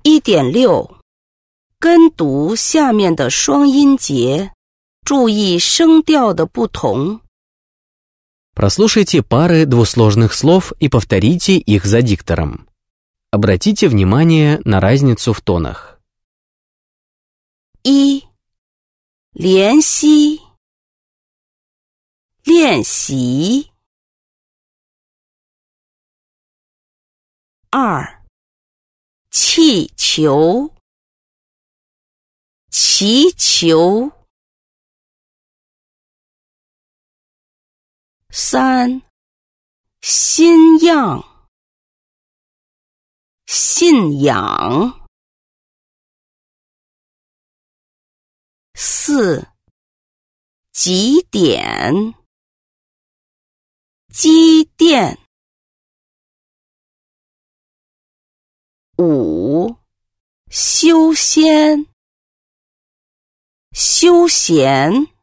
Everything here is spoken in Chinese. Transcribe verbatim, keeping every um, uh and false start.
一点六，跟读下面的双音节，注意声调的不同。 Прослушайте пары двусложных слов и повторите их за диктором. Обратите внимание на разницу в тонах. 一、怜惜，练习。二、气球，祈求。三、新样，信仰。四、极点，积淀。五、修仙，休闲。